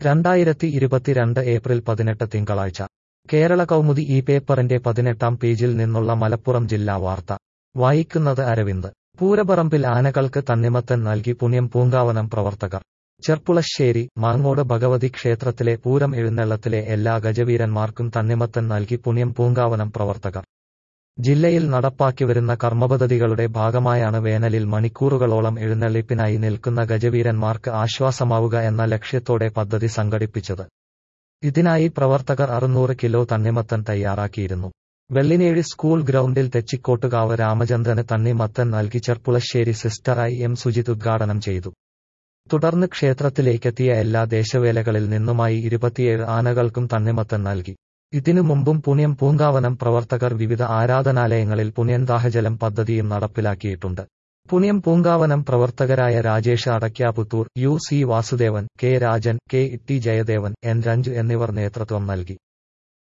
2022 April 18 തിങ്കളാഴ്ച കേരള കൗമുദി ഈ പേപ്പറിന്റെ 18-ാം പേജിൽ നിന്നുള്ള മലപ്പുറം ജില്ലാ വാർത്ത വായിക്കുന്നത് അരവിന്ദ്. പൂരപ്പറമ്പിൽ ആനകൾക്ക് തണ്ണിമത്തൻ നൽകി പുണ്യം പൂങ്കാവനം പ്രവർത്തകർ. ചെർപ്പുളശ്ശേരി മാങ്ങോട് ഭഗവതി ക്ഷേത്രത്തിലെ പൂരം എഴുന്നള്ളത്തിലെ എല്ലാ ഗജവീരന്മാർക്കും തണ്ണിമത്തൻ നൽകി പുണ്യം പൂങ്കാവനം പ്രവർത്തകർ. ജില്ലയിൽ നടപ്പാക്കിവരുന്ന കർമ്മപദ്ധതികളുടെ ഭാഗമായാണ് വേനലിൽ മണിക്കൂറുകളോളം എഴുന്നള്ളിപ്പിനായി നിൽക്കുന്ന ഗജവീരന്മാർക്ക് ആശ്വാസമാവുക എന്ന ലക്ഷ്യത്തോടെ പദ്ധതി സംഘടിപ്പിച്ചത്. ഇതിനായി പ്രവർത്തകർ 600 കിലോ തണ്ണിമത്തൻ തയ്യാറാക്കിയിരുന്നു. വെള്ളിനേഴി സ്കൂൾ ഗ്രൗണ്ടിൽ തെച്ചിക്കോട്ടുകാവ് രാമചന്ദ്രന് തണ്ണിമത്തൻ നൽകി ചെർപ്പുളശ്ശേരി സിസ്റ്റർ എം സുജിത് ഉദ്ഘാടനം ചെയ്തു. തുടർന്ന് ക്ഷേത്രത്തിലേക്കെത്തിയ എല്ലാ ദേശവേലകളിൽ നിന്നുമായി 27 ആനകൾക്കും തണ്ണിമത്തൻ നൽകി. ഇതിനു മുമ്പും പുണ്യം പൂങ്കാവനം പ്രവർത്തകർ വിവിധ ആരാധനാലയങ്ങളിൽ പുണ്യദാഹജലം പദ്ധതിയും നടപ്പിലാക്കിയിട്ടുണ്ട്. പുണ്യം പൂങ്കാവനം പ്രവർത്തകരായ Rajesh Adakkaputhur, U C Vasudevan, K Rajan, K T Jayadevan, N Ranju എന്നിവർ നേതൃത്വം നൽകി.